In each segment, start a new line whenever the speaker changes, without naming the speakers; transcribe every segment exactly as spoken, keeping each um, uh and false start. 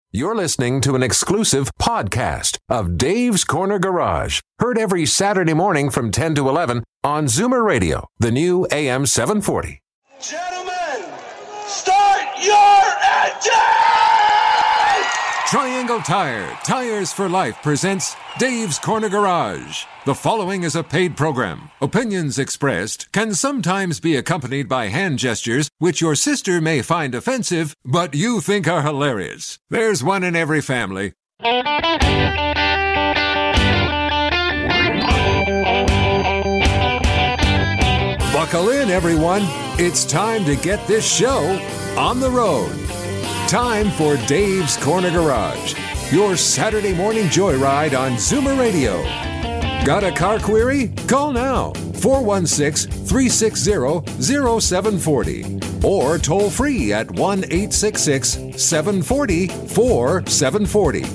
You're listening to an exclusive podcast of Dave's Corner Garage. Heard every Saturday morning from ten to eleven on Zoomer Radio, the new A M seven forty.
Gentlemen, start your engine!
Triangle Tire, Tires for Life presents Dave's Corner Garage. The following is a paid program. Opinions expressed can sometimes be accompanied by hand gestures which your sister may find offensive, but you think are hilarious. There's one in every family. Buckle in, everyone. It's time to get this show on the road. Time for Dave's Corner Garage, your Saturday morning joyride on Zoomer Radio. Got a car query? Call now, four one six, three six zero, zero seven four zero, or toll free at one eight six six, seven four zero, four seven four zero.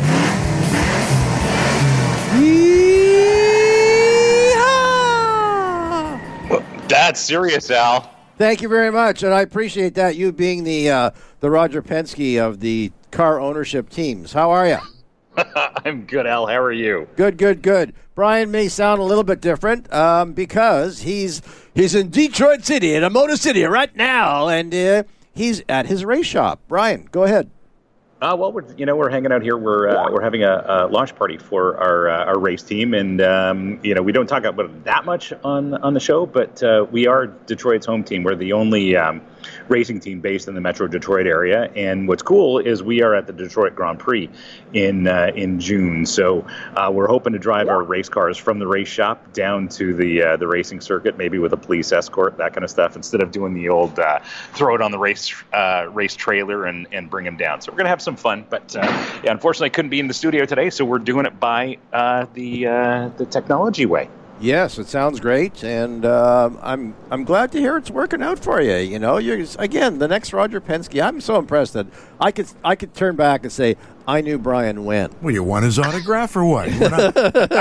Well, that's serious, Al.
Thank you very much, and I appreciate that, you being the uh, the Roger Penske of the car ownership teams. How are you?
I'm good, Al. How are you?
Good, good, good. Brian may sound a little bit different um, because he's he's in Detroit City, in a Motor City right now, and uh, he's at his race shop. Brian, go ahead.
Uh, well, we're you know we're hanging out here. We're uh, we're having a, a launch party for our uh, our race team, and um, you know we don't talk about it that much on on the show, but uh, we are Detroit's home team. We're the only um, racing team based in the Metro Detroit area, and what's cool is we are at the Detroit Grand Prix in uh, in June. So uh, we're hoping to drive our race cars from the race shop down to the uh, the racing circuit, maybe with a police escort, that kind of stuff, instead of doing the old uh, throw it on the race uh, race trailer and and bring them down. So we're gonna have some fun, but uh, yeah, unfortunately I couldn't be in the studio today, so we're doing it by uh, the uh, the technology way.
Yes, it sounds great, and uh, I'm I'm glad to hear it's working out for you. You know, you're again the next Roger Penske. I'm so impressed that I could I could turn back and say I knew Brian when.
Well, you want his autograph or what? You wanna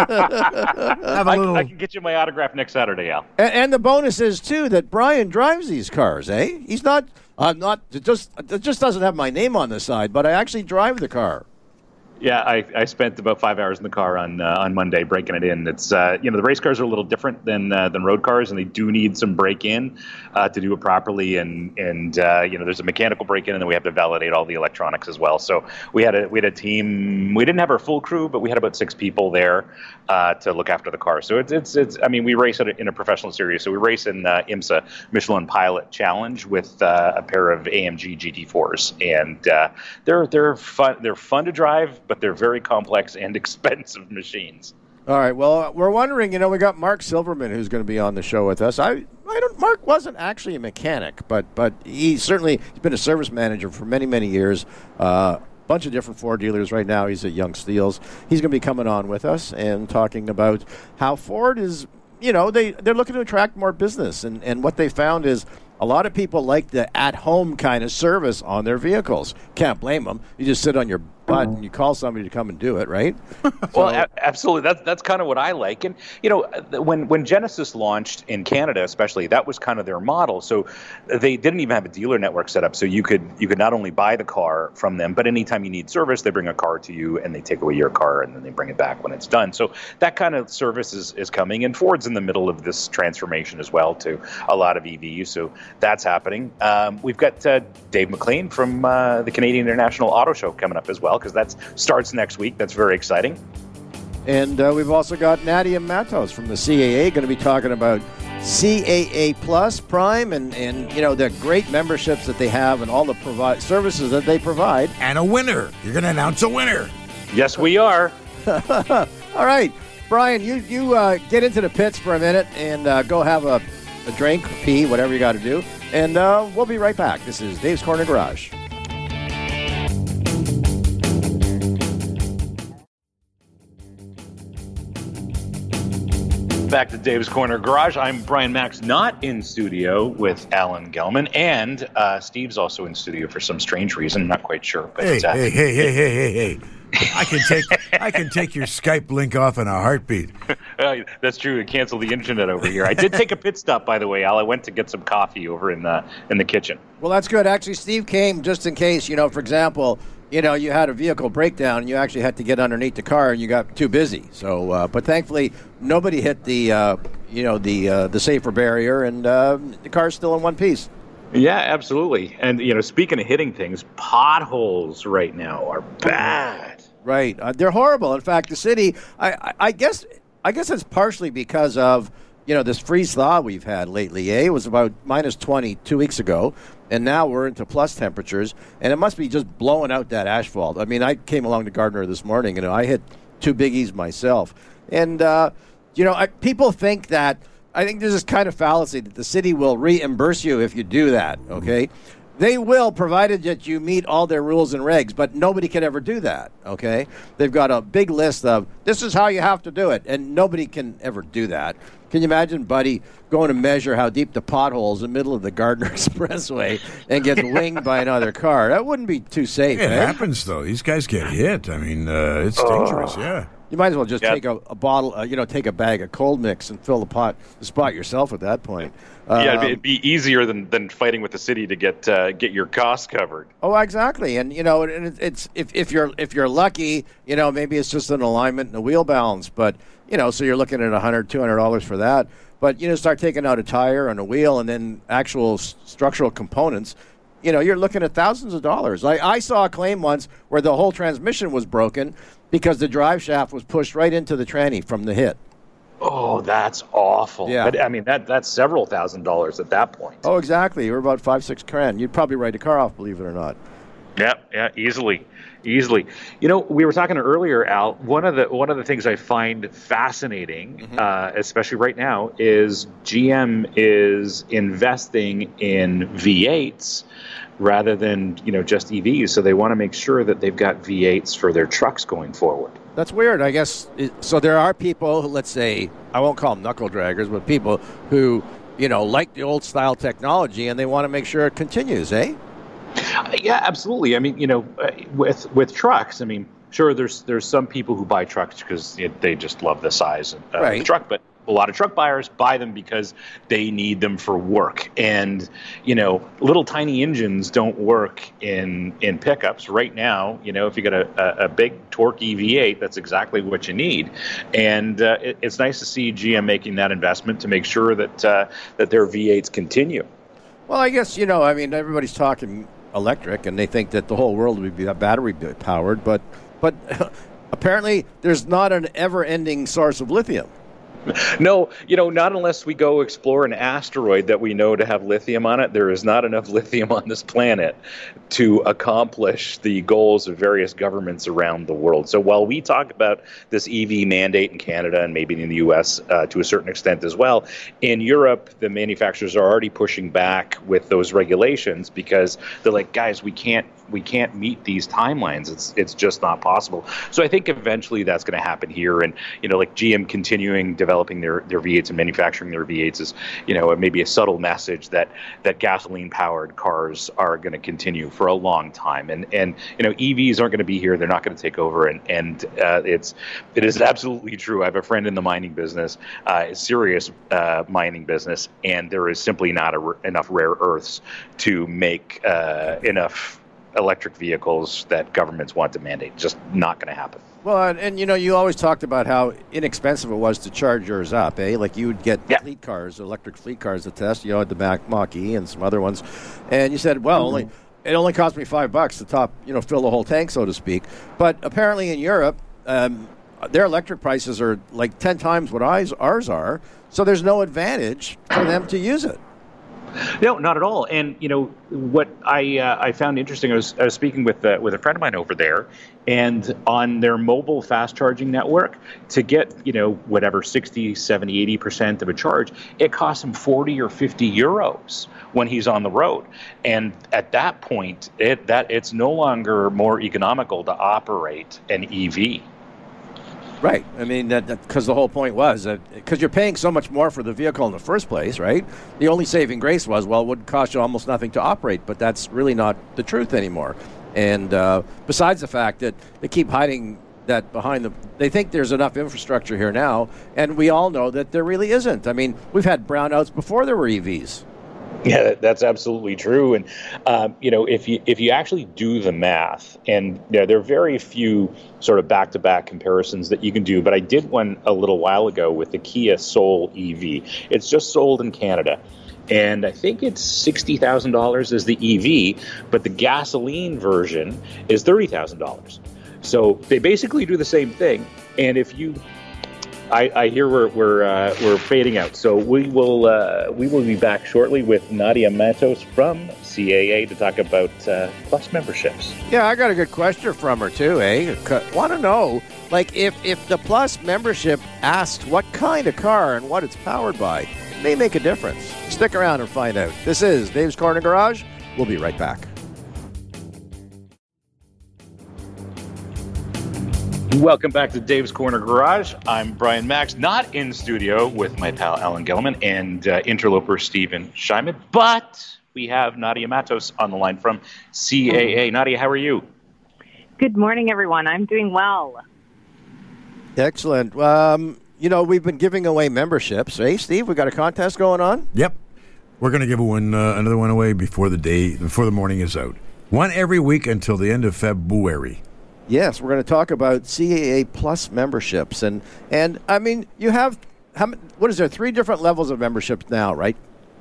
have a
I,
little...
I can get you my autograph next Saturday, Al.
And, and the bonus is too that Brian drives these cars. Eh? He's not. I'm not. It just it just doesn't have my name on the side, but I actually drive the car.
Yeah, I, I spent about five hours in the car on uh, on Monday breaking it in. It's uh, you know the race cars are a little different than uh, than road cars, and they do need some break in uh, to do it properly. And and uh, you know there's a mechanical break in, and then we have to validate all the electronics as well. So we had a we had a team. We didn't have our full crew, but we had about six people there uh, to look after the car. So it's it's it's. I mean, we race it in a professional series. So we race in uh, IMSA Michelin Pilot Challenge with uh, a pair of A M G G T fours, and uh, they're they're fun. They're fun to drive, but they're very complex and expensive machines.
All right. Well, we're wondering, you know, we got Mark Silverman who's going to be on the show with us. I, I don't. Mark wasn't actually a mechanic, but but he certainly he's been a service manager for many many years. A uh, bunch of different Ford dealers right now. He's at Young Steels. He's going to be coming on with us and talking about how Ford is. You know, they they're looking to attract more business, and and what they found is a lot of people like the at-home kind of service on their vehicles. Can't blame them. You just sit on your butt and you call somebody to come and do it, right?
Well, so, a- absolutely. That's that's kind of what I like. And you know, when when Genesis launched in Canada, especially, that was kind of their model. So they didn't even have a dealer network set up. So you could you could not only buy the car from them, but anytime you need service, they bring a car to you and they take away your car and then they bring it back when it's done. So that kind of service is, is coming. And Ford's in the middle of this transformation as well to a lot of E Vs. So that's happening. Um, we've got uh, Dave McLean from uh, the Canadian International Auto Show coming up as well, because that starts next week. That's very exciting.
And uh, we've also got Nadia Matos from the C A A going to be talking about C A A Plus Prime and, and you know the great memberships that they have and all the provi- services that they provide.
And a winner. You're going to announce a winner.
Yes, we are.
All right. Brian, you, you uh, get into the pits for a minute and uh, go have a, a drink, pee, whatever you got to do. And uh, we'll be right back. This is Dave's Corner Garage.
Back to Dave's Corner Garage. I'm Brian Max, not in studio with Alan Gelman, and uh, Steve's also in studio for some strange reason. I'm not quite sure. But,
hey,
uh,
hey, hey, hey, hey, hey, hey. I can take I can take your Skype link off in a heartbeat.
uh, that's true. Cancel the internet over here. I did take a pit stop, by the way, Al. I went to get some coffee over in the in the kitchen.
Well, that's good. Actually, Steve came just in case, you know, for example, you know, you had a vehicle breakdown and you actually had to get underneath the car and you got too busy. So, uh, but thankfully, nobody hit the, uh, you know, the uh, the safer barrier, and uh, the car's still in one piece.
Yeah, absolutely. And, you know, speaking of hitting things, potholes right now are bad.
Right. Uh, they're horrible. In fact, the city, I, I, I guess I guess it's partially because of, you know, this freeze thaw we've had lately. Eh? It was about minus twenty two weeks ago, and now we're into plus temperatures, and it must be just blowing out that asphalt. I mean, I came along to Gardner this morning, and I hit two biggies myself. And, uh, you know, I, people think that, I think there's this kind of fallacy that the city will reimburse you if you do that, okay? They will, provided that you meet all their rules and regs, but nobody can ever do that, okay? They've got a big list of, this is how you have to do it, and nobody can ever do that. Can you imagine Buddy going to measure how deep the potholes in the middle of the Gardner Expressway and gets winged by another car? That wouldn't be too safe,
It
eh?
happens, though. These guys get hit. I mean, uh, it's dangerous, yeah.
You might as well just
Yep.
take a, a bottle, uh, you know, take a bag of cold mix and fill the pot, the spot yourself at that point. Um,
yeah, it'd be, it'd be easier than, than fighting with the city to get uh, get your costs covered.
Oh, exactly, and you know, and it- it's if, if you're if you're lucky, you know, maybe it's just an alignment and a wheel balance, but you know, so you're looking at one hundred, two hundred dollars for that. But you know, start taking out a tire and a wheel, and then actual s- structural components. You know, you're looking at thousands of dollars. Like I saw a claim once where the whole transmission was broken because the drive shaft was pushed right into the tranny from the hit.
Oh, that's awful.
Yeah.
But, I mean, that that's several thousand dollars at that point.
Oh, exactly. You're about five, six grand. You'd probably write a car off, believe it or not.
Yeah, yeah, easily, easily. You know, we were talking earlier, Al. One of the one of the things I find fascinating,
Mm-hmm.
uh, especially right now, is G M is investing in V eights rather than you know just E Vs. So they want to make sure that they've got V eights for their trucks going forward.
That's weird, I guess. It- So there are people, who, let's say, I won't call them knuckle draggers, but people who, you know, like the old style technology and they want to make sure it continues, eh?
Yeah, absolutely. I mean, you know, uh, with with trucks, I mean, sure, there's there's some people who buy trucks because they just love the size of uh,
Right.
the truck, but a lot of truck buyers buy them because they need them for work. And, you know, little tiny engines don't work in in pickups. Right now, you know, if you got a, a, a big torquey V eight, that's exactly what you need. And uh, it, it's nice to see G M making that investment to make sure that uh, that their V eights continue.
Well, I guess, you know, I mean, everybody's talking electric and they think that the whole world would be battery powered, but but apparently there's not an ever-ending source of lithium.
No, you know, not unless we go explore an asteroid that we know to have lithium on it. There is not enough lithium on this planet to accomplish the goals of various governments around the world. So while we talk about this E V mandate in Canada and maybe in the U S uh, to a certain extent as well, in Europe, the manufacturers are already pushing back with those regulations because they're like, guys, we can't we can't meet these timelines. It's it's just not possible. So I think eventually that's going to happen here. And, you know, like G M continuing developing their, their V eights and manufacturing their V eights is, you know, maybe a subtle message that, that gasoline-powered cars are going to continue for a long time. And, and you know, E Vs aren't going to be here. They're not going to take over. And, and uh, it's it is absolutely true. I have a friend in the mining business, uh, serious uh, mining business, and there is simply not a, enough rare earths to make uh, enough electric vehicles that governments want to mandate. Just not going to happen.
Well, and, and you know, you always talked about how inexpensive it was to charge yours up, eh? Like you would get
Yeah.
fleet cars, electric fleet cars to test, you know, at the Mac Mach-E and some other ones. And you said, well, only it only cost me five bucks to top, you know, fill the whole tank, so to speak. But apparently in Europe, um, their electric prices are like ten times what ours ours are. So there's no advantage for them to use it.
No, not at all. And you know what I uh, I found interesting. I was, I was speaking with uh, with a friend of mine over there, and on their mobile fast charging network, to get you know whatever sixty, seventy, eighty percent of a charge, it costs him forty or fifty euros when he's on the road. And at that point, it that it's no longer more economical to operate an E V.
Right. I mean, that because the whole point was that because you're paying so much more for the vehicle in the first place, right? The only saving grace was, well, it would cost you almost nothing to operate, but that's really not the truth anymore. And uh, besides the fact that they keep hiding that behind the, they think there's enough infrastructure here now, and we all know that there really isn't. I mean, we've had brownouts before there were E Vs.
Yeah, that- that's absolutely true. And um, you know, if you if you actually do the math, and you know, there are very few sort of back-to-back comparisons that you can do. But I did one a little while ago with the Kia Soul E V. It's just sold in Canada, and I think it's sixty thousand dollars as the E V, but the gasoline version is thirty thousand dollars. So they basically do the same thing. And if you I, I hear we're we're uh, we're fading out, so we will uh, we will be back shortly with Nadia Matos from C A A to talk about uh, Plus memberships.
Yeah, I got a good question from her too, eh? Want to know, like, if if the Plus membership asks what kind of car and what it's powered by, it may make a difference. Stick around and find out. This is Dave's Corner Garage. We'll be right back.
Welcome back to Dave's Corner Garage. I'm Brian Max, not in studio with my pal Alan Gelman and uh, interloper Stephen Scheiman, but we have Nadia Matos on the line from C A A. Nadia, how are you?
Good morning, everyone. I'm doing well.
Excellent. Um, you know, we've been giving away memberships. Hey, Steve, we got a contest going on?
Yep. We're going to give one, uh, another one away before the day, before the morning is out. One every week until the end of February.
Yes, we're going to talk about C A A Plus memberships, and and I mean, you have how many, what is there? Three different levels of memberships now, right?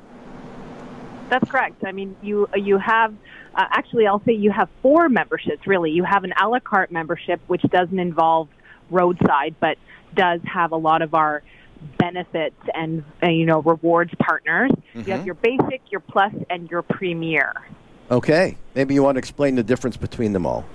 That's correct. I mean, you you have uh, actually, I'll say you have four memberships. Really, you have an a la carte membership, which doesn't involve roadside, but does have a lot of our benefits and uh, you know rewards partners. Mm-hmm. You have your basic, your plus, and your premier.
Okay, maybe you want to explain the difference between them all.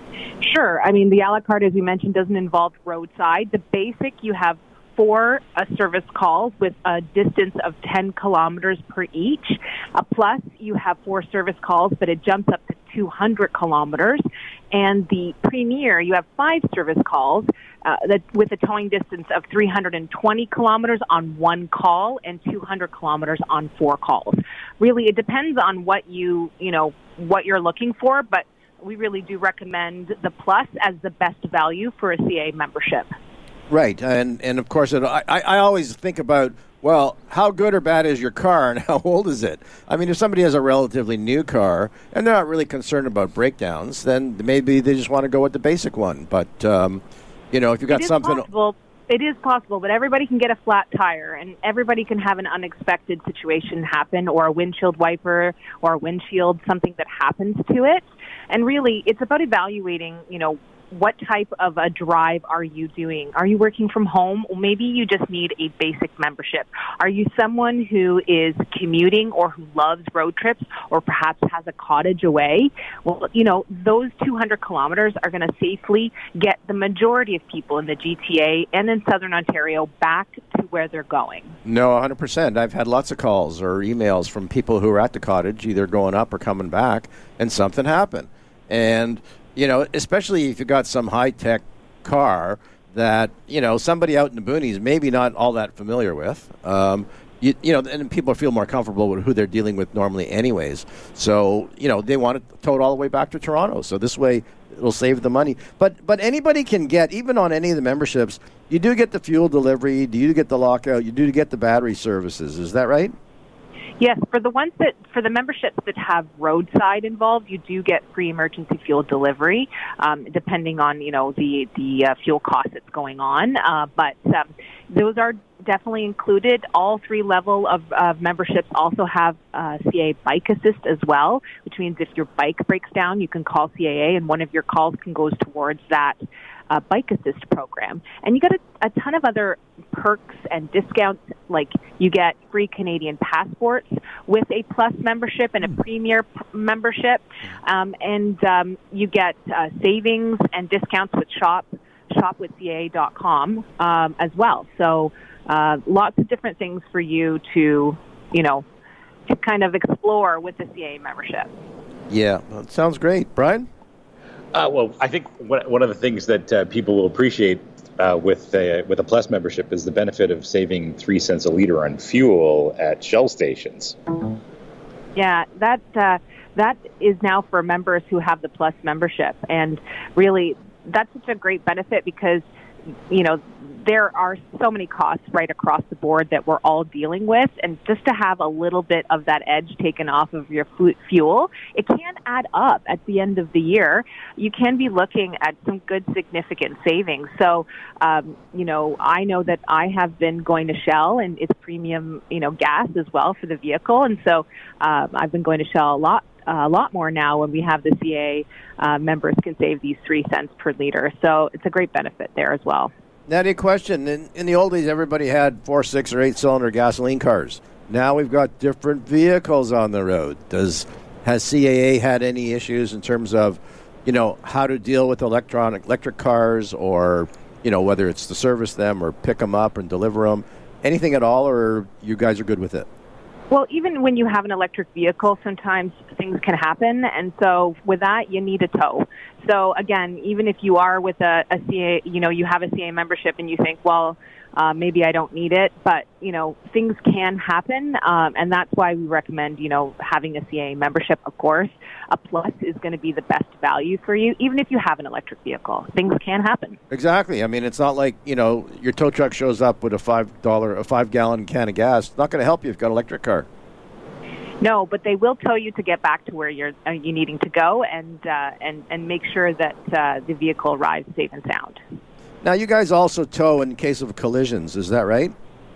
Sure. I mean, the a la carte, as we mentioned, doesn't involve roadside. The basic, you have four uh, service calls with a distance of ten kilometers per each. A plus, you have four service calls, but it jumps up to two hundred kilometers. And the premier, you have five service calls uh, that, with a towing distance of three hundred twenty kilometers on one call and two hundred kilometers on four calls. Really, it depends on what you, you know, what you're looking for, but we really do recommend the Plus as the best value for a C A A membership.
Right, and and of course, it, I I always think about, well, how good or bad is your car and how old is it? I mean, if somebody has a relatively new car and they're not really concerned about breakdowns, then maybe they just want to go with the basic one. But um, you know, if you got
it is
something.
Possible. It is possible, but everybody can get a flat tire, and everybody can have an unexpected situation happen, or a windshield wiper, or a windshield, something that happens to it. And really, it's about evaluating, you know, what type of a drive are you doing? Are you working from home? Or maybe you just need a basic membership. Are you someone who is commuting or who loves road trips or perhaps has a cottage away? Well, you know, those two hundred kilometers are going to safely get the majority of people in the G T A and in Southern Ontario back to where they're going.
No, one hundred percent. I've had lots of calls or emails from people who are at the cottage, either going up or coming back, and something happened. And you know, especially if you got some high-tech car that, you know, somebody out in the boonies maybe not all that familiar with. Um, you, you know, and people feel more comfortable with who they're dealing with normally anyways. So, you know, they want it towed all the way back to Toronto. So this way it'll save the money. But but anybody can get, even on any of the memberships, you do get the fuel delivery, you do get the lockout, you do get the battery services. Is that right?
Yes, for the ones that, for the memberships that have roadside involved, you do get free emergency fuel delivery, um, depending on, you know, the, the uh, fuel cost that's going on. Uh, but um, those are definitely included. All three level of uh, memberships also have uh, C A A Bike Assist as well, which means if your bike breaks down, you can call C A A and one of your calls can go towards that Uh, Bike Assist program. And you get a, a ton of other perks and discounts, like you get free Canadian passports with a Plus membership and a Premier p- membership, um, and um, you get uh, savings and discounts with Shop, shop with C A A dot com um, as well. So uh, lots of different things for you to, you know, to kind of explore with the C A A membership.
Yeah, well, it sounds great. Brian?
Uh, well, I think one, one of the things that uh, people will appreciate uh, with uh, with a Plus membership is the benefit of saving three cents a liter on fuel at Shell stations.
Yeah, that uh, that is now for members who have the Plus membership, and really, that's such a great benefit because you know, there are so many costs right across the board that we're all dealing with, and just to have a little bit of that edge taken off of your fuel, it can add up at the end of the year. You can be looking at some good significant savings. So, um, you know, I know that I have been going to Shell, and it's premium, you know, gas as well for the vehicle, and so um, I've been going to Shell a lot. Uh, a lot more now when we have the C A A uh, members can save these three cents per liter. So it's a great benefit there as well.
Nadia, question. In, in the old days, everybody had four, six, or eight-cylinder gasoline cars. Now we've got different vehicles on the road. Does Has C A A had any issues in terms of, you know, how to deal with electronic electric cars, or, you know, whether it's to service them or pick them up and deliver them? Anything at all, or you guys are good with it?
Well, even when you have an electric vehicle, sometimes things can happen, and so with that, you need a tow. So again, even if you are with a, a C A A, you know, you have a C A A membership and you think, well, uh, maybe I don't need it, but, you know, things can happen, um, and that's why we recommend, you know, having a C A A membership, of course. A Plus is going to be the best value for you, even if you have an electric vehicle. Things can happen.
Exactly. I mean, it's not like, you know, your tow truck shows up with a five dollar, a five-gallon can of gas. It's not going to help you if you've got an electric car.
No, but they will tow you to get back to where you're uh, you needing to go, and uh, and and make sure that uh, the vehicle arrives safe and sound.
Now, you guys also tow in case of collisions. Is that right?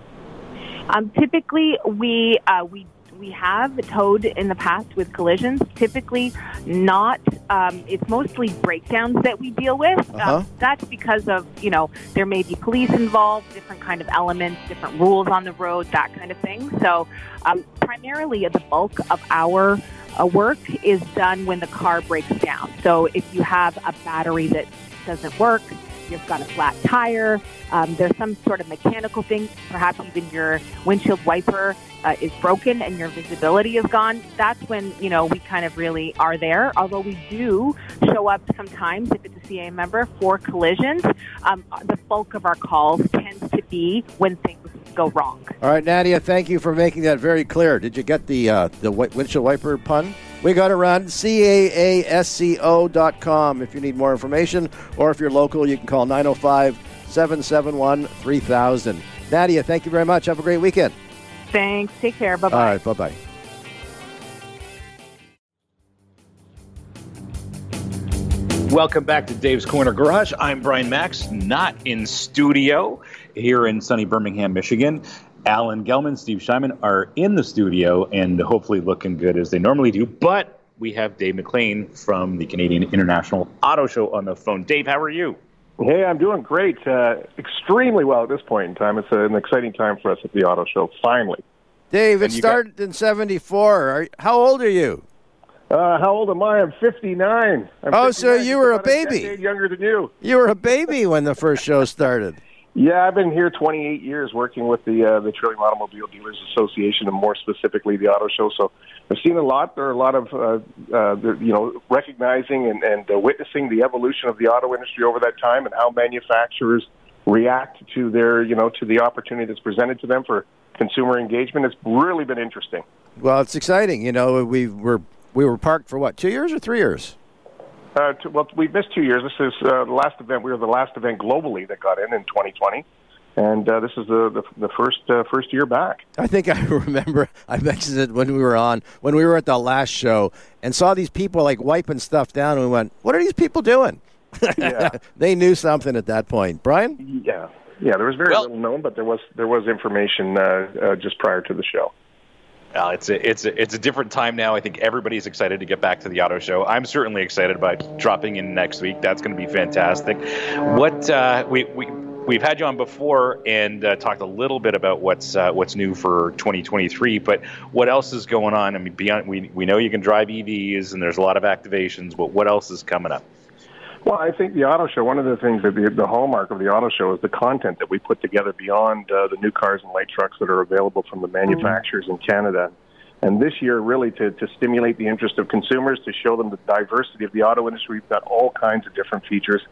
Um, typically, we uh, we we have towed in the past with collisions. Typically, not. Um, it's mostly breakdowns that we deal with.
Uh-huh.
Um, that's because of, you know, there may be police involved, different kind of elements, different rules on the road, that kind of thing. So um, primarily the bulk of our uh, work is done when the car breaks down. So if you have a battery that doesn't work, you've got a flat tire, um, there's some sort of mechanical thing, perhaps even your windshield wiper uh, is broken and your visibility is gone, that's when, you know, we kind of really are there. Although we do show up sometimes, if it's a C A A member, for collisions, um, the bulk of our calls tends to be when things go wrong.
All right, Nadia, thank you for making that very clear. Did you get the uh, the windshield wiper pun? We got to run C A A S C O dot com if you need more information, or if you're local, you can call nine oh five, seven seven one, three thousand. Nadia, thank you very much. Have a great weekend.
Thanks. Take care. Bye-bye.
All right, bye-bye.
Welcome back to Dave's Corner Garage. I'm Brian Max, not in studio here in sunny Birmingham, Michigan. Alan Gelman, Steve Scheinman are in the studio and hopefully looking good as they normally do. But we have Dave McLean from the Canadian International Auto Show on the phone. Dave, how are you?
Hey, I'm doing great. Uh, extremely well at this point in time. It's an exciting time for us at the Auto Show, finally.
Dave, it started got... in seventy-four. Are, how old are you?
Uh, how old am I? I'm fifty-nine. I'm
oh,
fifty-nine.
So you were a baby.
A decade younger than you.
You were a baby when the first show started.
Yeah, I've been here twenty-eight years working with the uh, the Trillium Automobile Dealers Association, and more specifically the Auto Show. So I've seen a lot. There are a lot of, uh, uh, you know, recognizing and, and uh, witnessing the evolution of the auto industry over that time, and how manufacturers react to their, you know, to the opportunity that's presented to them for consumer engagement. It's really been interesting.
Well, it's exciting. You know, we were we were parked for what, two years or three years?
Uh, to, well, we missed two years. This is uh, the last event. We were the last event globally that got in in twenty twenty, and uh, this is the the, the first uh, first year back.
I think I remember I mentioned it when we were on when we were at the last show and saw these people like wiping stuff down, and we went, "What are these people doing?"
Yeah.
They knew something at that point. Brian?
Yeah, yeah. There was very
well,
little known, but there was there was information uh, uh, just prior to the show.
Uh, it's a, it's a, it's a different time now. I think everybody's excited to get back to the auto show. I'm certainly excited about dropping in next week. That's going to be fantastic. What uh, we we we've had you on before and uh, talked a little bit about what's uh, what's new for twenty twenty-three. But what else is going on? I mean, beyond we we know you can drive E Vs and there's a lot of activations. But what else is coming up?
Well, I think the auto show, one of the things that the, the hallmark of the auto show is the content that we put together beyond uh, the new cars and light trucks that are available from the manufacturers mm-hmm. in Canada. And this year, really, to, to stimulate the interest of consumers, to show them the diversity of the auto industry, we've got all kinds of different features.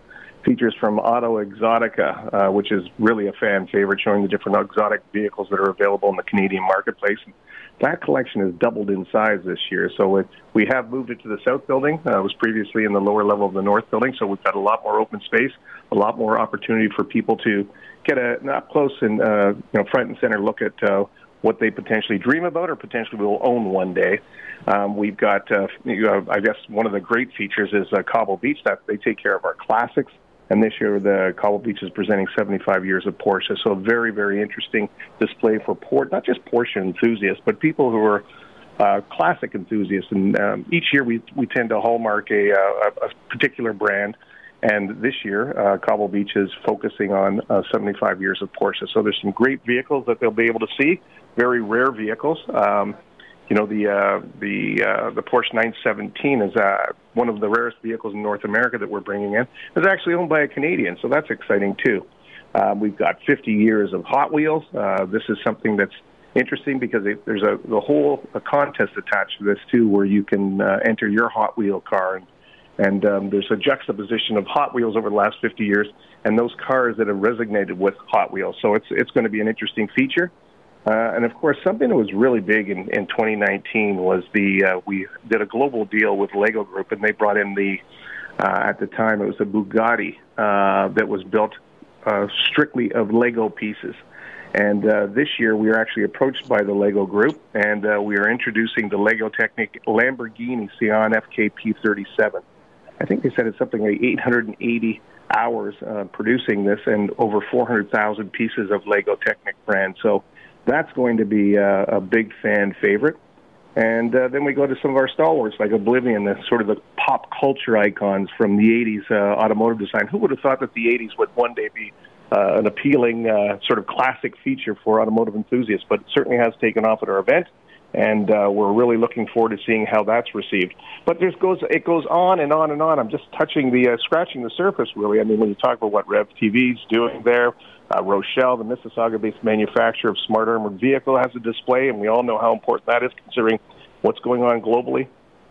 features from Auto Exotica, uh, which is really a fan favorite, showing the different exotic vehicles that are available in the Canadian marketplace. That collection has doubled in size this year. So it, we have moved it to the South Building. Uh, it was previously in the lower level of the North Building, so we've got a lot more open space, a lot more opportunity for people to get a an up close and uh, you know front and center look at uh, what they potentially dream about or potentially will own one day. Um, we've got, uh, you know, I guess, one of the great features is uh, Cobble Beach. That they take care of our classics. And this year, the Cobble Beach is presenting seventy-five years of Porsche. So a very, very interesting display for Port, not just Porsche enthusiasts, but people who are uh, classic enthusiasts. And um, each year, we we tend to hallmark a, a, a particular brand. And this year, uh, Cobble Beach is focusing on uh, seventy-five years of Porsche. So there's some great vehicles that they'll be able to see, very rare vehicles. Um, You know, the uh, the uh, the Porsche nine seventeen is uh, one of the rarest vehicles in North America that we're bringing in. It's actually owned by a Canadian, so that's exciting too. Uh, we've got fifty years of Hot Wheels. Uh, this is something that's interesting because it, there's a the whole a contest attached to this too, where you can uh, enter your Hot Wheel car, and, and um, there's a juxtaposition of Hot Wheels over the last fifty years and those cars that have resonated with Hot Wheels. So it's it's going to be an interesting feature. Uh, and, of course, something that was really big in, in twenty nineteen was the uh, we did a global deal with Lego Group, and they brought in the, uh, at the time, it was a Bugatti uh, that was built uh, strictly of Lego pieces. And uh, this year, we were actually approached by the Lego Group, and uh, we are introducing the Lego Technic Lamborghini Sian F K P thirty-seven. I think they said it's something like eight hundred eighty hours uh, producing this and over four hundred thousand pieces of Lego Technic brand. So that's going to be uh, a big fan favorite. And uh, then we go to some of our stalwarts like Oblivion, the sort of the pop culture icons from the eighties uh, automotive design. Who would have thought that the eighties would one day be uh, an appealing uh, sort of classic feature for automotive enthusiasts? But it certainly has taken off at our event, and uh, we're really looking forward to seeing how that's received. But there's goes it goes on and on and on. I'm just touching the, uh, scratching the surface, really. I mean, when you talk about what Rev T V's doing there, Uh, Rochelle, the Mississauga-based manufacturer of smart armored vehicle, has a display, and we all know how important that is considering what's going on globally.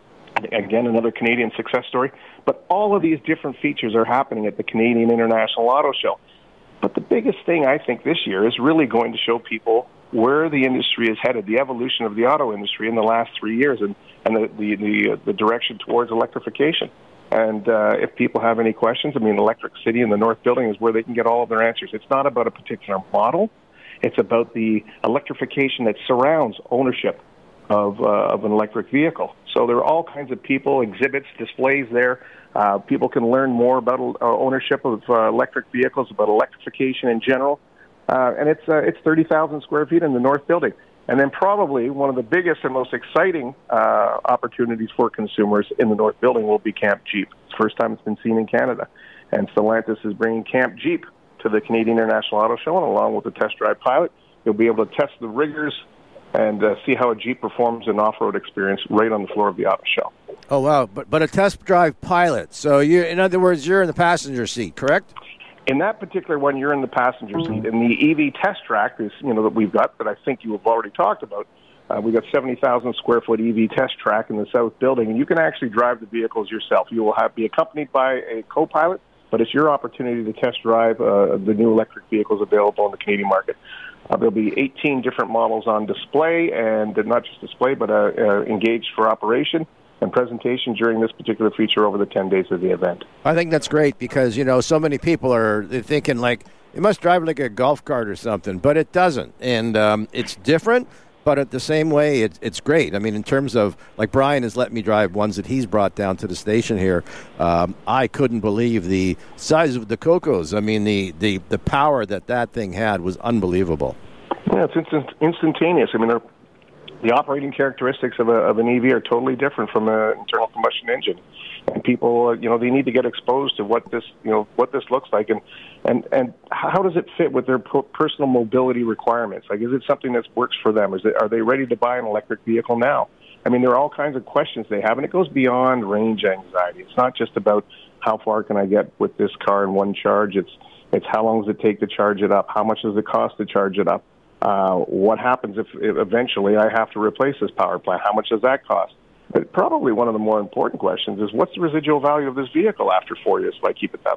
Again, another Canadian success story. But all of these different features are happening at the Canadian International Auto Show. But the biggest thing, I think, this year is really going to show people where the industry is headed, the evolution of the auto industry in the last three years, and, and the, the, the, uh, the direction towards electrification. And uh, if people have any questions, I mean, Electric City in the North Building is where they can get all of their answers. It's not about a particular model. It's about the electrification that surrounds ownership of, uh, of an electric vehicle. So there are all kinds of people, exhibits, displays there. Uh, people can learn more about uh, ownership of uh, electric vehicles, about electrification in general. Uh, and it's uh, it's thirty thousand square feet in the North Building. And then probably one of the biggest and most exciting uh, opportunities for consumers in the North Building will be Camp Jeep. It's the first time it's been seen in Canada. And Stellantis is bringing Camp Jeep to the Canadian International Auto Show, and along with the Test Drive Pilot, you'll be able to test the rigors and uh, see how a Jeep performs in off-road experience right on the floor of the auto show.
Oh, wow. But, but a Test Drive Pilot. So, you, in other words, you're in the passenger seat, correct?
In that particular one, you're in the passenger seat. In the E V test track, is, you know, that we've got, that I think you have already talked about, uh, we've got seventy thousand square foot E V test track in the South Building, and you can actually drive the vehicles yourself. You will have be accompanied by a co-pilot, but it's your opportunity to test drive uh, the new electric vehicles available in the Canadian market. Uh, there'll be eighteen different models on display, and not just display, but uh, uh, engaged for operation and presentation during this particular feature over the ten days of the event.
I think that's great because, you know, so many people are thinking like, it must drive like a golf cart or something, but it doesn't. And um, it's different, but at the same way, it, it's great. I mean, in terms of, like Brian has let me drive ones that he's brought down to the station here. Um, I couldn't believe the size of the Cocos. I mean, the, the, the power that that thing had was unbelievable.
Yeah, it's instant, instantaneous. I mean, they're the operating characteristics of, a, of an E V are totally different from an internal combustion engine, and people, uh, you know, they need to get exposed to what this, you know, what this looks like, and and and how does it fit with their personal mobility requirements? Like, is it something that works for them? Is it, are they ready to buy an electric vehicle now? I mean, there are all kinds of questions they have, and it goes beyond range anxiety. It's not just about how far can I get with this car in one charge. It's it's how long does it take to charge it up? How much does it cost to charge it up? Uh, what happens if, if eventually I have to replace this power plant? How much does that cost? But probably one of the more important questions is, what's the residual value of this vehicle after four years if I keep it that long?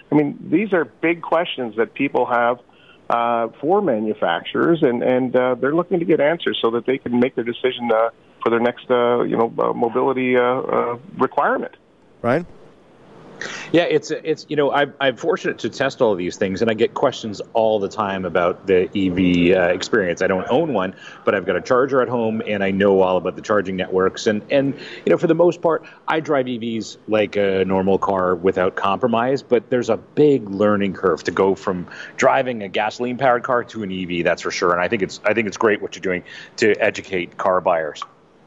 I mean, these are big questions that people have uh, for manufacturers, and, and uh, they're looking to get answers so that they can make their decision uh, for their next, uh, you know, uh, mobility uh, uh, requirement.
Right?
Yeah, it's it's you know I'm I'm fortunate to test all of these things, and I get questions all the time about the E V uh, experience. I don't own one, but I've got a charger at home, and I know all about the charging networks. And and you know for the most part, I drive E Vs like a normal car without compromise. But there's a big learning curve to go from driving a gasoline-powered car to an E V. That's for sure. And I think it's I think it's great what you're doing to educate car buyers.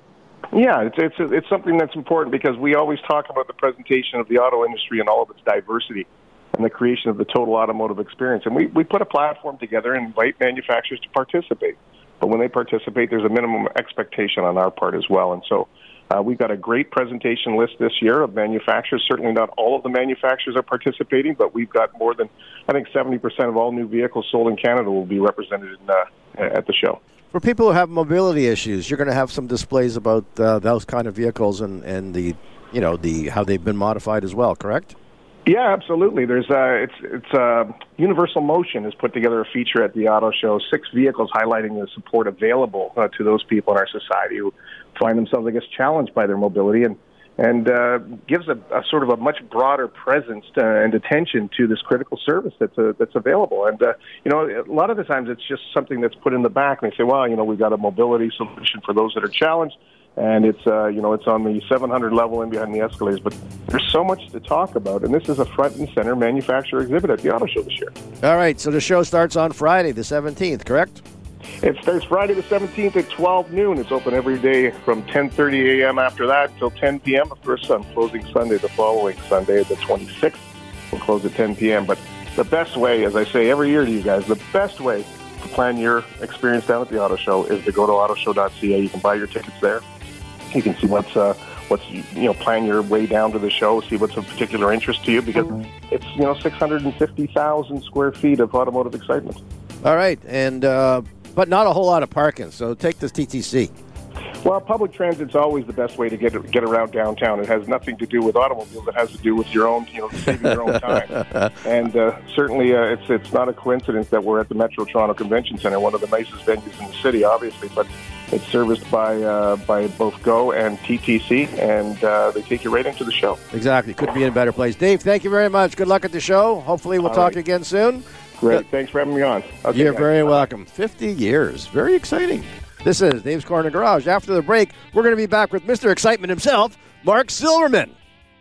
Yeah, it's it's it's something that's important because we always talk about the presentation of the auto industry and all of its diversity and the creation of the total automotive experience. And we, we put a platform together and invite manufacturers to participate. But when they participate, there's a minimum expectation on our part as well. And so uh, we've got a great presentation list this year of manufacturers. Certainly not all of the manufacturers are participating, but we've got more than, I think, seventy percent of all new vehicles sold in Canada will be represented in, uh, at the show.
For people who have mobility issues, you're going to have some displays about uh, those kind of vehicles and, and the, you know, the how they've been modified as well. Correct?
Yeah, absolutely. There's uh, it's it's uh, Universal Motion has put together a feature at the auto show, six vehicles highlighting the support available uh, to those people in our society who find themselves, I guess, challenged by their mobility, and and uh, gives a, a sort of a much broader presence to, and attention to this critical service that's uh, that's available. And uh, you know, a lot of the times it's just something that's put in the back, and they say, well, you know, we've got a mobility solution for those that are challenged. And it's, uh, you know, it's on the seven hundred level and behind the escalators. But there's so much to talk about. And this is a front and center manufacturer exhibit at the auto show this year.
All right. So the show starts on Friday, the seventeenth, correct?
It starts Friday the seventeenth at twelve noon. It's open every day from ten thirty a.m. after that until ten p.m. Of course, on closing Sunday, the following Sunday, the twenty-sixth, we'll close at ten p.m. But the best way, as I say every year to you guys, the best way to plan your experience down at the auto show is to go to auto show dot c a. You can buy your tickets there. You can see what's uh, what's you know plan your way down to the show, see what's of particular interest to you, because it's you know six hundred fifty thousand square feet of automotive excitement.
All right, and uh, but not a whole lot of parking. So take this T T C.
Well, public transit's always the best way to get get around downtown. It has nothing to do with automobiles. It has to do with your own, you know, saving your own time. And uh, certainly, uh, it's it's not a coincidence that we're at the Metro Toronto Convention Centre, one of the nicest venues in the city, obviously, but it's serviced by uh, by both Go and T T C, and uh, they take you right into the show.
Exactly. Couldn't be in a better place. Dave, thank you very much. Good luck at the show. Hopefully, we'll
All
talk
right.
again soon.
Great. Thanks for having me on. Okay,
You're
guys.
very welcome. fifty years. Very exciting. This is Dave's Corner Garage. After the break, we're going to be back with Mister Excitement himself, Mark Silverman.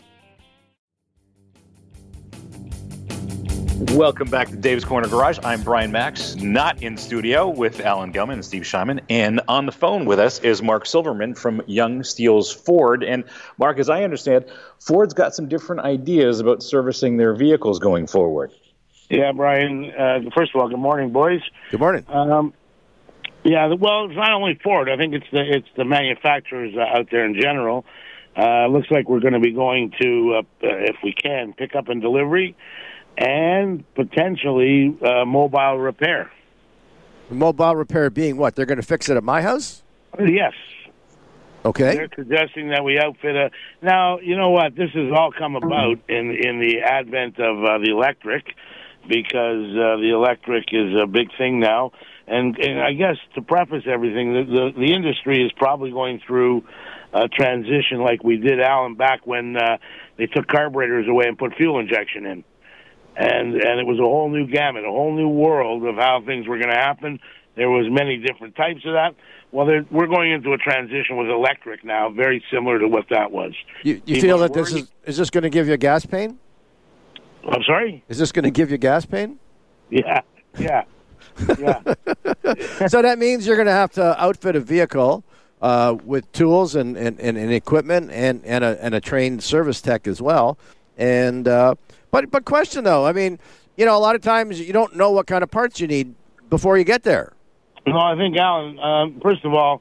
Welcome back to Dave's Corner Garage. I'm Brian Max, not in studio with Alan Gellman and Steve Scheinman. And on the phone with us is Mark Silverman from Young Steels Ford. And Mark, as I understand, Ford's got some different ideas about servicing their vehicles going forward.
Yeah, Brian. Uh, first of all, good morning, boys.
Good morning.
Um, yeah, well, it's not only Ford. I think it's the it's the manufacturers uh, out there in general. Uh, looks like we're going to be going to, uh, if we can, pick up and delivery, and potentially uh, mobile repair.
Mobile repair being what? They're going to fix it at my house?
Yes.
Okay.
They're suggesting that we outfit a. Now, you know what? This has all come about in in the advent of uh, the electric, because uh, the electric is a big thing now. And, and I guess to preface everything, the, the, the industry is probably going through a transition like we did, Alan, back when uh, they took carburetors away and put fuel injection in. And and it was a whole new gamut, a whole new world of how things were going to happen. There was many different types of that. Well, we're going into a transition with electric now, very similar to what that was.
You, you feel that this is, is this going to give you a gas pain?
I'm sorry?
Is this going to give you gas pain?
Yeah, yeah. Yeah.
So that means you're going to have to outfit a vehicle uh, with tools and, and, and, and equipment and, and, a, and a trained service tech as well. And uh, but but question though, I mean, you know, a lot of times you don't know what kind of parts you need before you get there.
No, I think, Alan, um, first of all,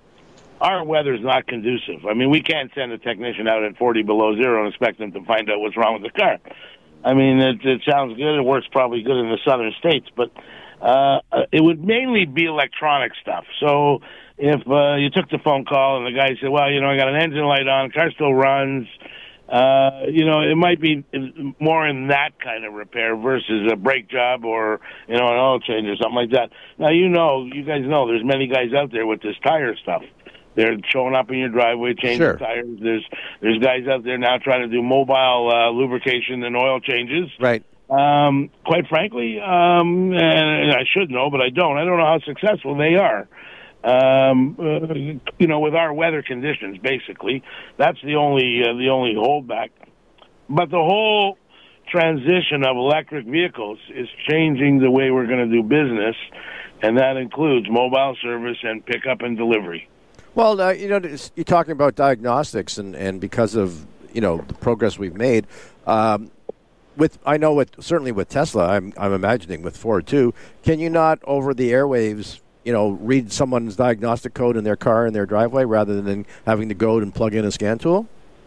our weather's not conducive. I mean, we can't send a technician out at forty below zero and expect them to find out what's wrong with the car. I mean, it, it sounds good. It works probably good in the southern states, but uh, it would mainly be electronic stuff. So if uh, you took the phone call and the guy said, well, you know, I got an engine light on, the car still runs, Uh, you know, it might be more in that kind of repair versus a brake job or, you know, an oil change or something like that. Now, you know, you guys know there's many guys out there with this tire stuff. They're showing up in your driveway, changing
Sure.
tires. There's there's guys out there now trying to do mobile uh, lubrication and oil changes.
Right.
Um, quite frankly, um, and I should know, but I don't. I don't know how successful they are. Um, uh, you know, with our weather conditions, basically, that's the only uh, the only holdback. But the whole transition of electric vehicles is changing the way we're going to do business, and that includes mobile service and pickup and delivery.
Well, uh, you know, you're talking about diagnostics, and, and because of, you know, the progress we've made, um, with I know with certainly with Tesla, I'm I'm imagining with Ford too. Can you not over the airwaves, you know, read someone's diagnostic code in their car in their driveway rather than having to go and plug in a scan tool?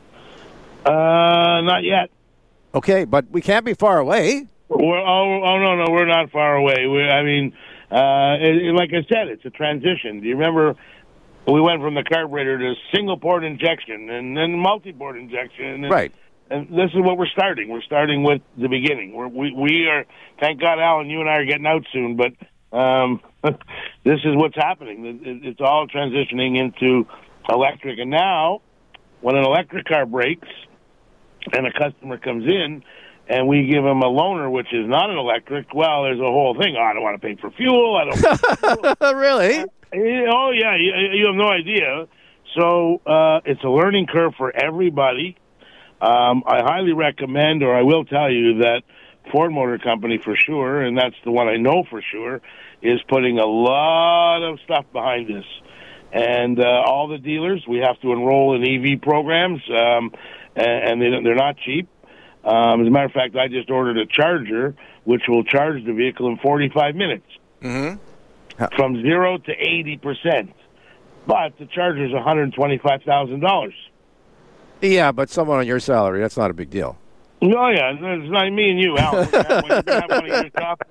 Uh, not yet.
Okay, but we can't be far away.
We're, oh, oh no, no, we're not far away. We, I mean, uh, it, it, like I said, it's a transition. Do you remember we went from the carburetor to single port injection and then multi port injection? And,
right.
And this is what we're starting. We're starting with the beginning. We're, we we are. Thank God, Alan, you and I are getting out soon, but. Um, this is what's happening. It's all transitioning into electric. And now, when an electric car breaks and a customer comes in and we give them a loaner, which is not an electric, well, there's a whole thing. Oh, I don't want to pay for fuel. I don't.
Really?
Uh, oh, yeah. You, you have no idea. So uh, it's a learning curve for everybody. Um, I highly recommend, or I will tell you that Ford Motor Company for sure, and that's the one I know for sure, is putting a lot of stuff behind this. And uh, all the dealers, we have to enroll in E V programs, um, and they, they're not cheap. Um, as a matter of fact, I just ordered a charger, which will charge the vehicle in forty-five minutes,
mm-hmm.
from zero to eighty percent. But the charger is one hundred twenty-five thousand dollars.
Yeah, but someone on your salary, that's not a big deal.
Oh, yeah, it's not me and you, Al. We're going to have one of your top.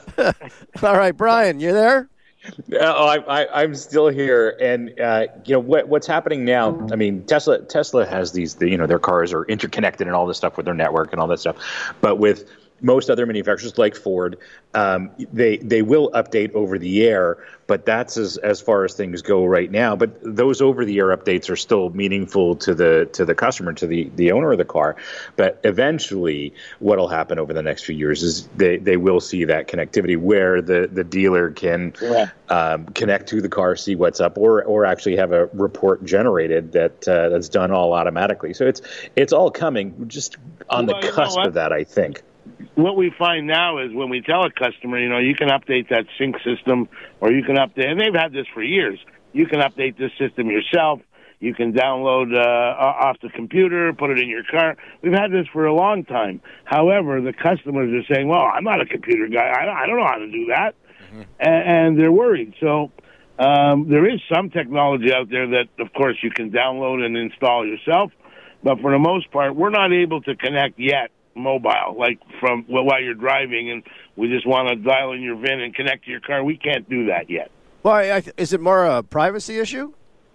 All right, Brian, you there?
Oh, I, I, I'm still here, and uh, you know what, what's happening now. I mean, Tesla Tesla has these, the, you know, their cars are interconnected and all this stuff with their network and all that stuff. But with most other manufacturers like Ford, um, they they will update over the air, but that's as as far as things go right now. But those over the air updates are still meaningful to the to the customer, to the, the owner of the car. But eventually, what will happen over the next few years is they, they will see that connectivity where the, the dealer can
yeah.
um, connect to the car, see what's up, or or actually have a report generated that uh, that's done all automatically. So it's it's all coming, just on
well,
the cusp
you know
of that, I think.
What we find now is when we tell a customer, you know, you can update that sync system, or you can update, and they've had this for years, you can update this system yourself. You can download uh, off the computer, put it in your car. We've had this for a long time. However, the customers are saying, well, I'm not a computer guy. I don't know how to do that. Mm-hmm. And, and they're worried. So um, there is some technology out there that, of course, you can download and install yourself. But for the most part, we're not able to connect yet mobile, like from well, while you're driving, and we just want to dial in your V I N and connect to your car. We can't do that yet.
Well, I, is it more a privacy issue?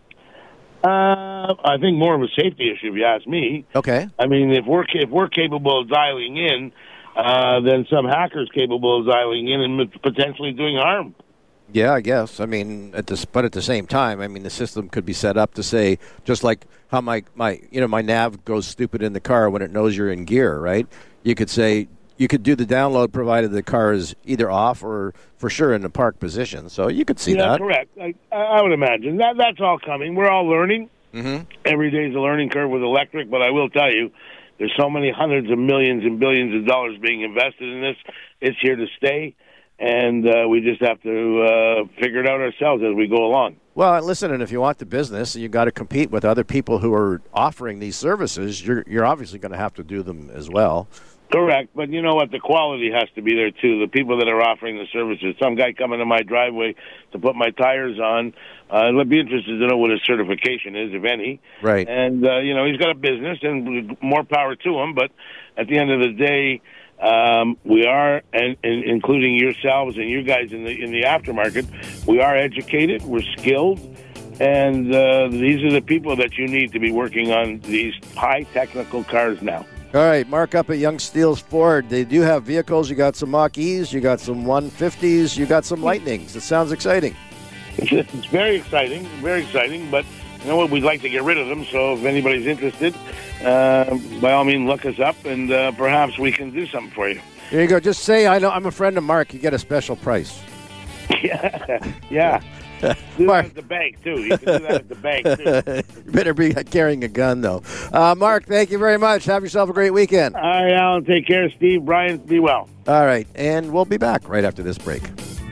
Uh, I think more of a safety issue, if you ask me.
Okay.
I mean, if we're if we're capable of dialing in, uh, then some hackers capable of dialing in and potentially doing harm.
Yeah, I guess. I mean, at this, but at the same time, I mean, the system could be set up to say, just like how my, my you know my nav goes stupid in the car when it knows you're in gear, right? You could say you could do the download provided the car is either off or for sure in the park position. So you could see
yeah,
that.
Correct. I, I would imagine that that's all coming. We're all learning.
Mm-hmm. Every
day is a learning curve with electric, but I will tell you, there's so many hundreds of millions and billions of dollars being invested in this. It's here to stay. And uh, we just have to uh, figure it out ourselves as we go along.
Well, listen, and if you want the business, you got to compete with other people who are offering these services. You're you're obviously going to have to do them as well.
Correct, but you know what? The quality has to be there too. The people that are offering the services. Some guy coming to my driveway to put my tires on. Uh, I'd be interested to know what his certification is, if any.
Right.
And uh, you know, he's got a business, and more power to him. But at the end of the day, Um, we are, and, and including yourselves and you guys in the in the aftermarket, we are educated, we're skilled, and uh, these are the people that you need to be working on these high technical cars now.
All right, Mark up at Young Steels Ford. They do have vehicles. You got some Mach-E's, you got some one fifties, you got some Lightnings. It sounds exciting.
It's, it's very exciting, very exciting, but you know what? We'd like to get rid of them, so if anybody's interested, uh, by all means, look us up, and uh, perhaps we can do something for you.
Here you go. Just say, I know I'm a friend of Mark. You get a special price.
Yeah, yeah. Do
Mark.
that at the bank, too. You can do that at the bank, too.
You better be carrying a gun, though. Uh, Mark, thank you very much. Have yourself a great weekend.
All right, Alan. Take care. Steve, Brian, be well.
All right, and we'll be back right after this break.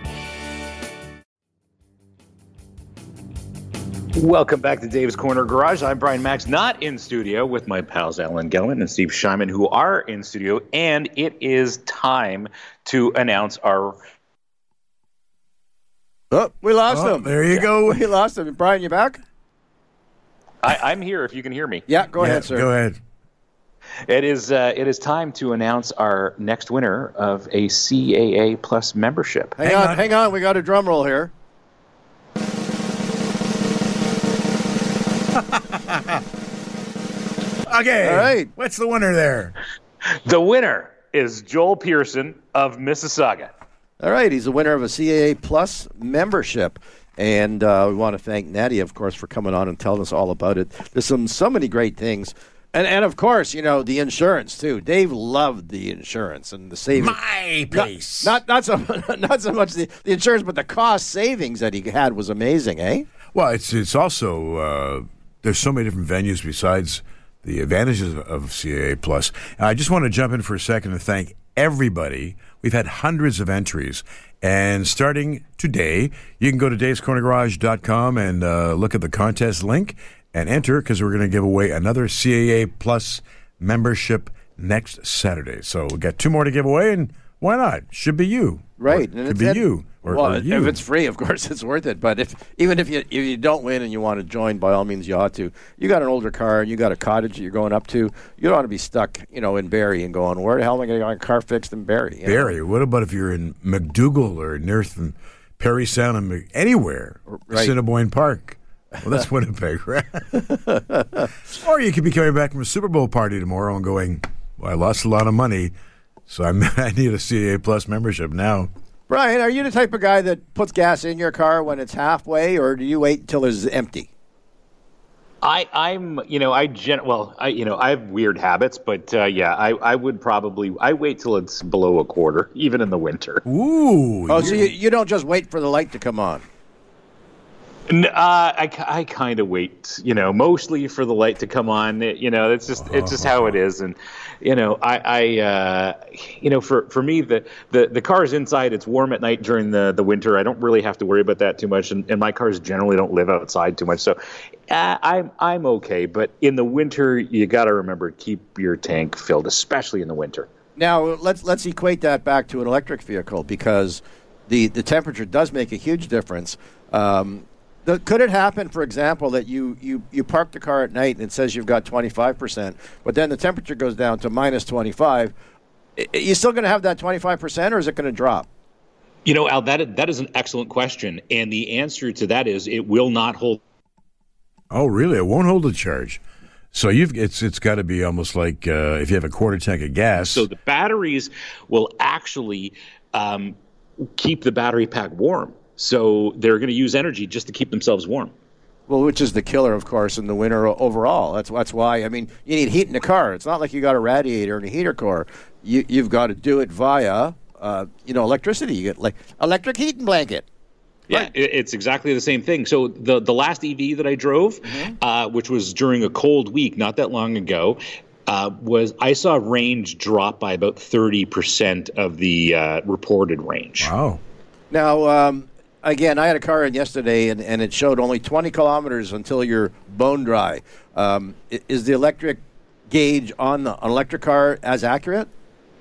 Welcome back to Dave's Corner Garage. I'm Brian Max, not in studio with my pals Alan Gelman and Steve Shyman, who are in studio, and it is time to announce our...
Oh, we lost
Oh,
him.
there you
Yeah,
go.
We lost him. Brian, you back?
I, I'm here if you can hear me.
Yeah, go
Yeah,
ahead, sir.
Go ahead.
It is uh, it is time to announce our next winner of a C A A Plus membership.
Hang,
Hang
on,
on.
hang on. We got a drum roll here.
Okay.
All right.
What's the winner there?
The winner is Joel Pearson of Mississauga.
All right, he's the winner of a C A A Plus membership. And uh, we want to thank Nadia, of course, for coming on and telling us all about it. There's some so many great things. And, and of course, you know, the insurance, too. Dave loved the insurance and the savings.
My pace.
Not, not, not, so, not so much the, the insurance, but the cost savings that he had was amazing, eh?
Well, it's it's also uh, there's so many different venues besides the advantages of C A A Plus. And I just want to jump in for a second and thank everybody. We've had hundreds of entries, and starting today, you can go to daves corner garage dot com and uh, look at the contest link and enter, because we're going to give away another C A A Plus membership next Saturday. So we'll get two more to give away, and why not? Should be you.
Right.
Or
And
could
it's-
be you. Or,
well,
or you.
if it's free, of course, it's worth it. But if even if you if you don't win and you want to join, by all means, you ought to. You got an older car and you got a cottage that you're going up to. You don't want to be stuck, you know, in Barrie and going, where the hell am I going to get my car fixed in Barrie? You know?
Barrie. What about if you're in McDougall or North and Perry Sound and Mc- anywhere?
Right.
Assiniboine Park. Well, that's Winnipeg, right? Or you could be coming back from a Super Bowl party tomorrow and going, well, I lost a lot of money, so I'm, I need a C A A Plus membership now.
Brian, are you the type of guy that puts gas in your car when it's halfway, or do you wait until it's empty?
I, I'm, you know, I gen- well, I, you know, I have weird habits, but uh, yeah, I, I would probably, I wait till it's below a quarter, even in the winter.
Ooh.
Oh, so you, you don't just wait for the light to come on?
N- Uh, I, I kind of wait, you know, mostly for the light to come on. It- you know, it's just it's just how it is, and you know, I, I uh, you know, for, for me, the, the the car's inside. It's warm at night during the, the winter. I don't really have to worry about that too much, and, and my cars generally don't live outside too much, so uh, I'm I'm okay. But in the winter, you got to remember keep your tank filled, especially in the winter.
Now let's let's equate that back to an electric vehicle, because the, the temperature does make a huge difference. Um, the, could it happen, for example, that you, you, you park the car at night and it says you've got twenty-five percent, but then the temperature goes down to minus twenty-five? Are you still going to have that twenty-five percent, or is it going to drop?
You know, Al, that that is an excellent question, and the answer to that is it will not hold.
Oh, really? It won't hold a charge. So you've it's it's got to be almost like uh, if you have a quarter tank of gas.
So the batteries will actually um, keep the battery pack warm. So they're going to use energy just to keep themselves warm.
Well, which is the killer, of course, in the winter o- overall. That's that's why. I mean, you need heat in the car. It's not like you got a radiator and a heater core. You you've got to do it via uh, you know electricity. You get like electric heating blanket.
Yeah,
Right.
it, it's exactly the same thing. So the the last E V that I drove,
Mm-hmm.
uh, which was during a cold week, not that long ago, uh, was I saw range drop by about thirty percent of the uh, reported range.
Wow.
Now, um, again, I had a car in yesterday, and, and it showed only twenty kilometers until you're bone dry. Um, i- is the electric gauge on the, an electric car as accurate?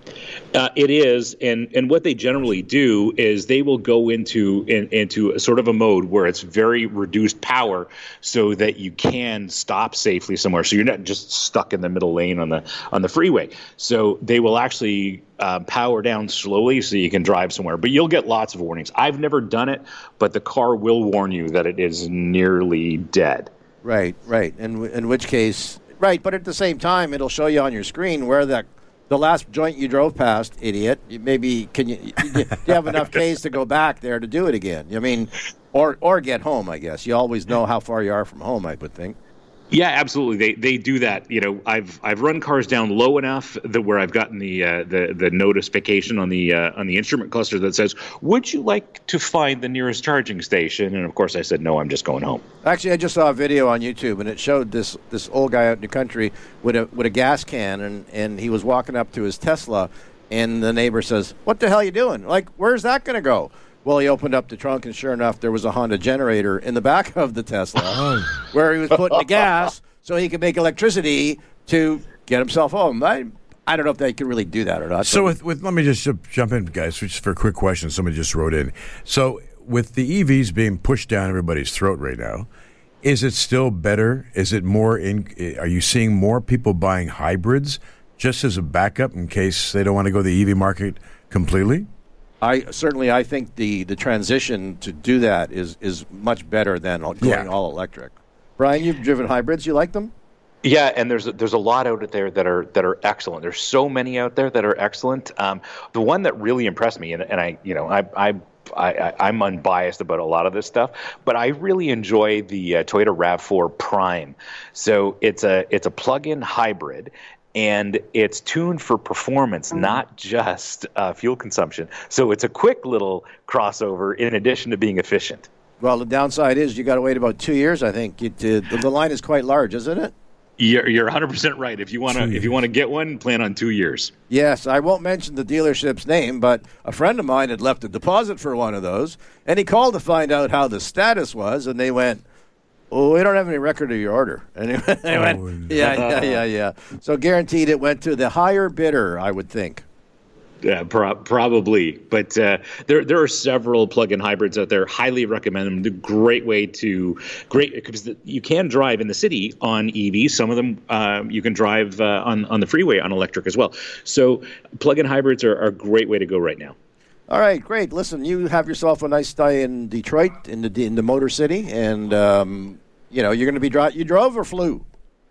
Uh, it is, and, and what they generally do is they will go into in, into a sort of a mode where it's very reduced power, so that you can stop safely somewhere. So you're not just stuck in the middle lane on the on the freeway. So they will actually uh, power down slowly, so you can drive somewhere. But you'll get lots of warnings. I've never done it, but the car will warn you that it is nearly dead.
Right, right. In in which case, right. But at the same time, it'll show you on your screen where that. The last joint you drove past, idiot. Maybe can you? Do you have enough K's to go back there to do it again? I mean, or or get home. I guess you always know how far you are from home. I would think.
Yeah, absolutely. They they do that. You know, I've I've run cars down low enough that where I've gotten the uh, the the notification on the uh, on the instrument cluster that says, "Would you like to find the nearest charging station?" And of course, I said, "No, I'm just going home."
Actually, I just saw a video on YouTube, and it showed this this old guy out in the country with a with a gas can, and, and he was walking up to his Tesla, and the neighbor says, "What the hell are you doing? Like, where's that going to go?" Well, he opened up the trunk, and sure enough, there was a Honda generator in the back of the Tesla where he was putting the gas so he could make electricity to get himself home. I, I don't know if they can really do that or not.
So, with, with let me just jump in, guys, just for a quick question. Somebody just wrote in. So, with the E Vs being pushed down everybody's throat right now, is it still better? Is it more in? Are you seeing more people buying hybrids just as a backup in case they don't want to go to the E V market completely?
I certainly, I think the, the transition to do that is, is much better than going
Yeah.
all electric. Brian, you've driven hybrids. You like them?
Yeah, and there's there's a lot out there that are that are excellent. There's so many out there that are excellent. Um, the one that really impressed me, and, and I, you know, I, I I, I'm unbiased about a lot of this stuff, but I really enjoy the uh, Toyota RAV four Prime. So it's a it's a plug-in hybrid. And it's tuned for performance, not just uh, fuel consumption. So it's a quick little crossover in addition to being efficient.
Well, the downside is you got to wait about two years. I think it, uh, the line is quite large, isn't it?
You're you're one hundred percent right. If you want to if you want to get one, plan on two years.
Yes, I won't mention the dealership's name, but a friend of mine had left a deposit for one of those, and he called to find out how the status was, and they went, "Oh, we don't have any record of your order." And he went, they went,
Oh,
yeah, yeah, yeah, yeah. So guaranteed it went to the higher bidder, I would think.
Yeah, pro- probably. But uh, there there are several plug-in hybrids out there. Highly recommend them. The great way to great because you can drive in the city on E Vs. Some of them uh, you can drive uh, on on the freeway on electric as well. So plug-in hybrids are, are a great way to go right now.
All right, great. Listen, you have yourself a nice day in Detroit, in the in the Motor City, and um, you know you're going to be dri- You drove or flew?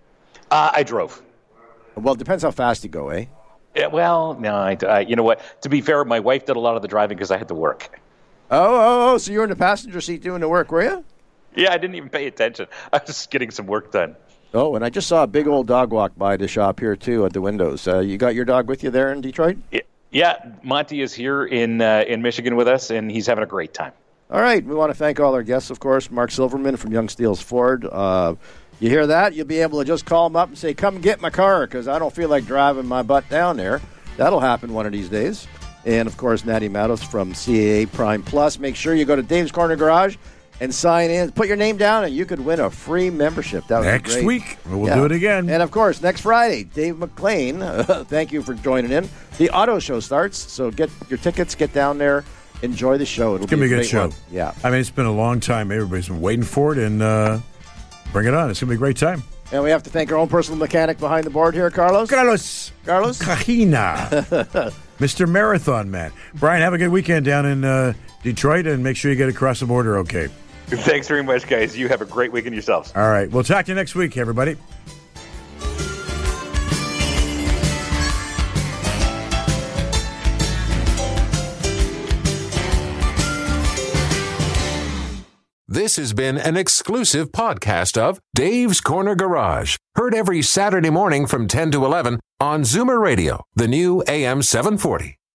Uh, I drove.
Well, it depends how fast you go, eh?
Yeah, well, no, I, I, you know what? To be fair, my wife did a lot of the driving because I had to work.
Oh, oh, oh, so you were in the passenger seat doing the work, were you?
Yeah, I didn't even pay attention. I was just getting some work done.
Oh, and I just saw a big old dog walk by the shop here, too, at the windows. Uh, you got your dog with you there in Detroit?
Yeah, yeah, Monty is here in uh, in Michigan with us, and he's having a great time.
All right. We want to thank all our guests, of course. Mark Silverman from Young Steels Ford. Uh, you hear that? You'll be able to just call him up and say, come get my car, because I don't feel like driving my butt down there. That'll happen one of these days. And, of course, Natty Matos from C A A Prime Plus. Make sure you go to Dave's Corner Garage and sign in. Put your name down, and you could win a free membership. That would
Next
be great.
week, we'll
Yeah.
do it again.
And, of course, next Friday, Dave McLean, uh, thank you for joining in. The auto show starts, so get your tickets, get down there, enjoy the show. It'll
It's going to be a good
great
show.
one. Yeah.
I mean, it's been a long time. Everybody's been waiting for it, and uh, bring it on. It's going to be a great time.
And we have to thank our own personal mechanic behind the board here, Carlos.
Carlos.
Carlos.
Cajina. Mister Marathon Man. Brian, have a good weekend down in uh, Detroit, and make sure you get across the border okay.
Thanks very much, guys. You have a great weekend yourselves.
All right. We'll talk to you next week, everybody.
This has been an exclusive podcast of Dave's Corner Garage. Heard every Saturday morning from ten to eleven on Zoomer Radio, the new A M seven forty.